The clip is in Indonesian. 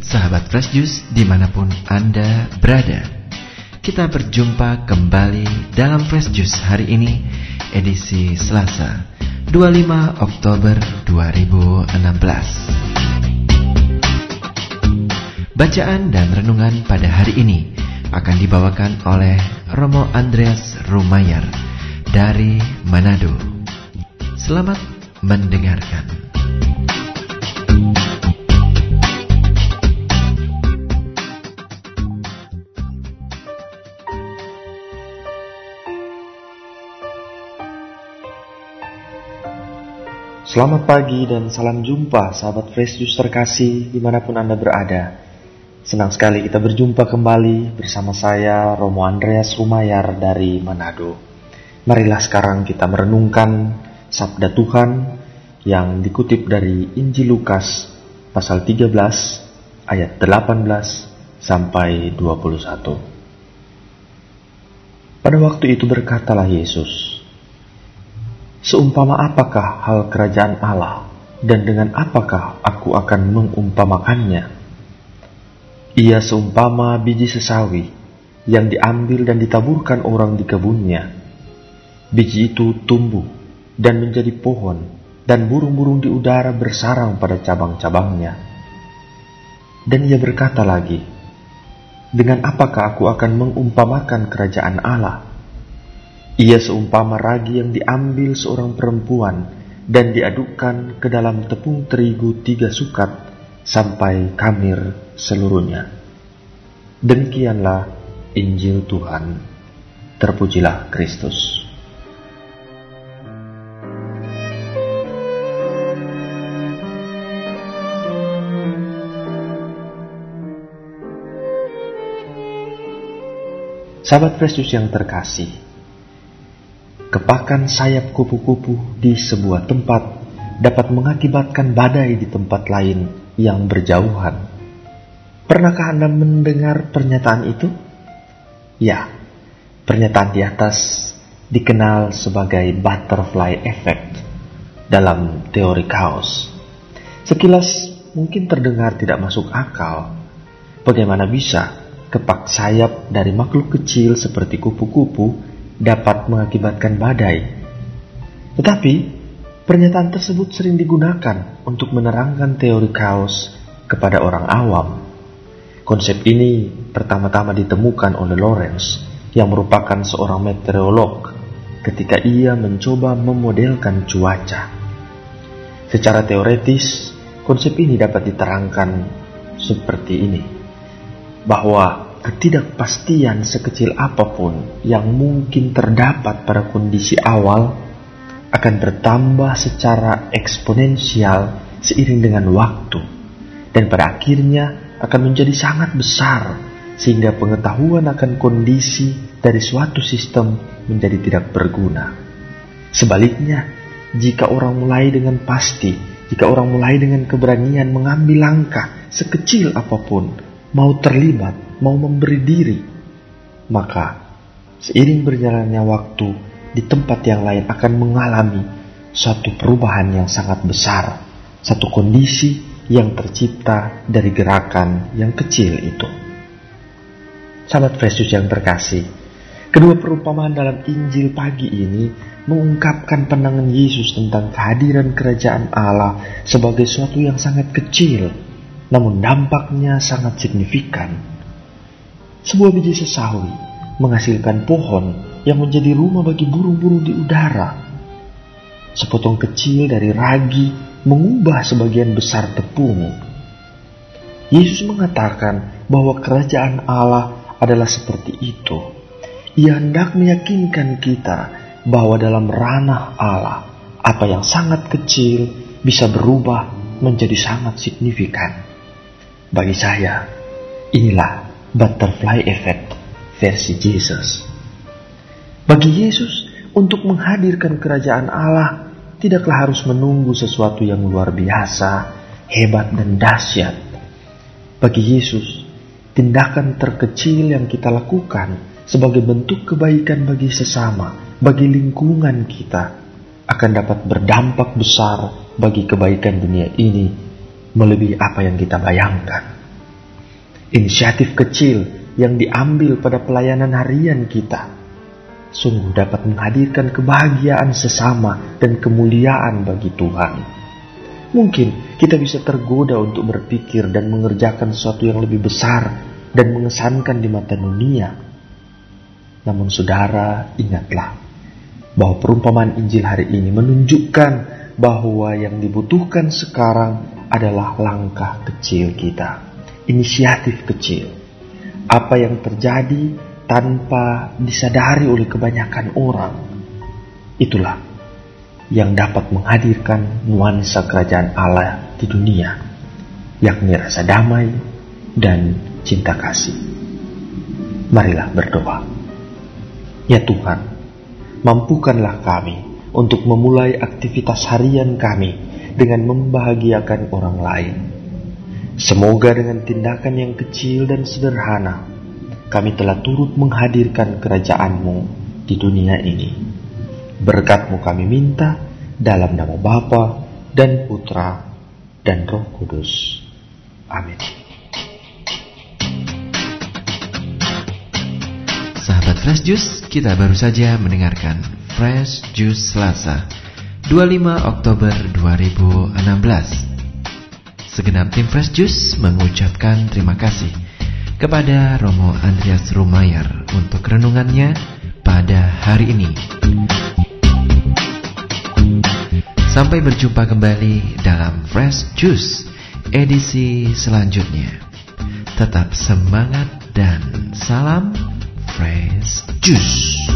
sahabat Fresh Juice dimanapun Anda berada. Kita berjumpa kembali dalam Fresh Juice hari ini, edisi Selasa, 25 Oktober 2016. Bacaan dan renungan pada hari ini akan dibawakan oleh Romo Andreas Rumayar dari Manado. Selamat mendengarkan. Selamat pagi dan salam jumpa sahabat Fresh Juice terkasih dimanapun Anda berada. Senang sekali kita berjumpa kembali bersama saya Romo Andreas Rumayar dari Manado. Marilah sekarang kita merenungkan Sabda Tuhan yang dikutip dari Injil Lukas pasal 13 ayat 18 sampai 21. Pada waktu itu berkatalah Yesus, "Seumpama apakah hal kerajaan Allah, dan dengan apakah aku akan mengumpamakannya? Ia seumpama biji sesawi yang diambil dan ditaburkan orang di kebunnya. Biji itu tumbuh dan menjadi pohon, dan burung-burung di udara bersarang pada cabang-cabangnya." Dan ia berkata lagi, "Dengan apakah aku akan mengumpamakan kerajaan Allah? Ia seumpama ragi yang diambil seorang perempuan dan diadukkan ke dalam tepung terigu 3 sukat sampai khamir seluruhnya." Demikianlah Injil Tuhan. Terpujilah Kristus. Sahabat Fresh Juice yang terkasih, kepakan sayap kupu-kupu di sebuah tempat dapat mengakibatkan badai di tempat lain yang berjauhan. Pernahkah Anda mendengar pernyataan itu? Ya, pernyataan di atas dikenal sebagai butterfly effect dalam teori kaos. Sekilas mungkin terdengar tidak masuk akal. Bagaimana bisa kepak sayap dari makhluk kecil seperti kupu-kupu dapat mengakibatkan badai? Tetapi, pernyataan tersebut sering digunakan untuk menerangkan teori kaos kepada orang awam. Konsep ini pertama-tama ditemukan oleh Lorentz, yang merupakan seorang meteorolog, ketika ia mencoba memodelkan cuaca. Secara teoretis, konsep ini dapat diterangkan seperti ini, bahwa ketidakpastian sekecil apapun yang mungkin terdapat pada kondisi awal akan bertambah secara eksponensial seiring dengan waktu, dan pada akhirnya akan menjadi sangat besar, sehingga pengetahuan akan kondisi dari suatu sistem menjadi tidak berguna. Sebaliknya, jika orang mulai dengan pasti, jika orang mulai dengan keberanian mengambil langkah sekecil apapun, mau terlibat, mau memberi diri, maka seiring berjalannya waktu di tempat yang lain akan mengalami suatu perubahan yang sangat besar, satu kondisi yang tercipta dari gerakan yang kecil itu. Sahabat Fresh Juice yang terkasih, kedua perumpamaan dalam Injil pagi ini mengungkapkan pandangan Yesus tentang kehadiran kerajaan Allah sebagai sesuatu yang sangat kecil, namun dampaknya sangat signifikan. Sebuah biji sesawi menghasilkan pohon yang menjadi rumah bagi burung-burung di udara. Sepotong kecil dari ragi mengubah sebagian besar tepung. Yesus mengatakan bahwa kerajaan Allah adalah seperti itu. Ia hendak meyakinkan kita bahwa dalam ranah Allah, apa yang sangat kecil bisa berubah menjadi sangat signifikan. Bagi saya, inilah butterfly effect versi Yesus. Bagi Yesus, untuk menghadirkan kerajaan Allah, tidaklah harus menunggu sesuatu yang luar biasa, hebat dan dahsyat. Bagi Yesus, tindakan terkecil yang kita lakukan sebagai bentuk kebaikan bagi sesama, bagi lingkungan kita, akan dapat berdampak besar bagi kebaikan dunia ini, melebihi apa yang kita bayangkan. Inisiatif kecil yang diambil pada pelayanan harian kita sungguh dapat menghadirkan kebahagiaan sesama dan kemuliaan bagi Tuhan. Mungkin kita bisa tergoda untuk berpikir dan mengerjakan sesuatu yang lebih besar dan mengesankan di mata dunia. Namun saudara, ingatlah bahwa perumpamaan Injil hari ini menunjukkan bahwa yang dibutuhkan sekarang adalah langkah kecil kita, inisiatif kecil. Apa yang terjadi tanpa disadari oleh kebanyakan orang, itulah yang dapat menghadirkan nuansa kerajaan Allah di dunia, yakni rasa damai dan cinta kasih. Marilah berdoa. Ya Tuhan, mampukanlah kami untuk memulai aktivitas harian kami dengan membahagiakan orang lain. Semoga dengan tindakan yang kecil dan sederhana, kami telah turut menghadirkan kerajaan-Mu di dunia ini. Berkat-Mu kami minta dalam nama Bapa dan Putra dan Roh Kudus. Amin. Sahabat Fresh Juice, kita baru saja mendengarkan Fresh Juice Selasa 25 Oktober 2016. Segenap tim Fresh Juice mengucapkan terima kasih kepada Romo Andreas Rumayar untuk renungannya pada hari ini. Sampai berjumpa kembali dalam Fresh Juice edisi selanjutnya. Tetap semangat dan salam Fresh Juice.